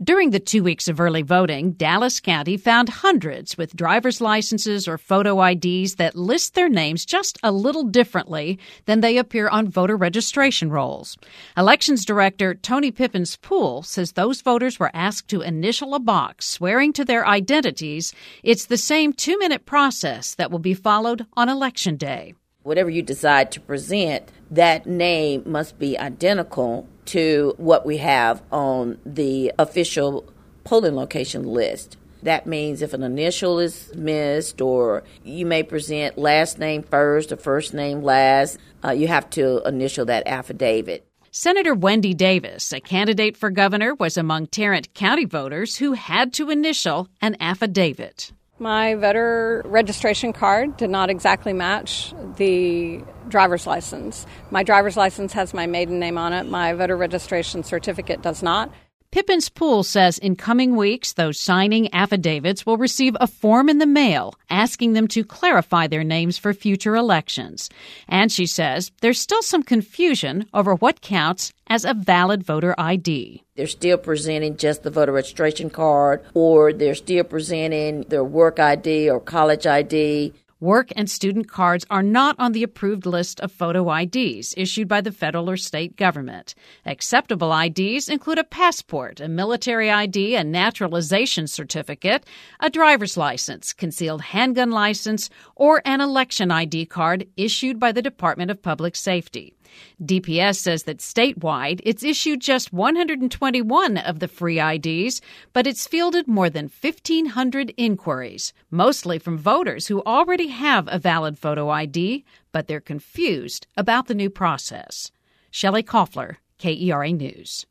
During the 2 weeks of early voting, Dallas County found hundreds with driver's licenses or photo IDs that list their names just a little differently than they appear on voter registration rolls. Elections Director Tony Pippins-Poole says those voters were asked to initial a box swearing to their identities. It's the same 2-minute process that will be followed on Election Day. Whatever you decide to present, that name must be identical to what we have on the official polling location list. That means if an initial is missed, or you may present last name first or first name last, you have to initial that affidavit. Senator Wendy Davis, a candidate for governor, was among Tarrant County voters who had to initial an affidavit. My voter registration card did not exactly match the driver's license. My driver's license has my maiden name on it. My voter registration certificate does not. Pippins-Poole says in coming weeks, those signing affidavits will receive a form in the mail asking them to clarify their names for future elections. And she says there's still some confusion over what counts as a valid voter ID. They're still presenting just the voter registration card, or they're still presenting their work ID or college ID. Work and student cards are not on the approved list of photo IDs issued by the federal or state government. Acceptable IDs include a passport, a military ID, a naturalization certificate, a driver's license, concealed handgun license, or an election ID card issued by the Department of Public Safety. DPS says that statewide, it's issued just 121 of the free IDs, but it's fielded more than 1,500 inquiries, mostly from voters who already have a valid photo ID, but they're confused about the new process. Shelley Koffler, KERA News.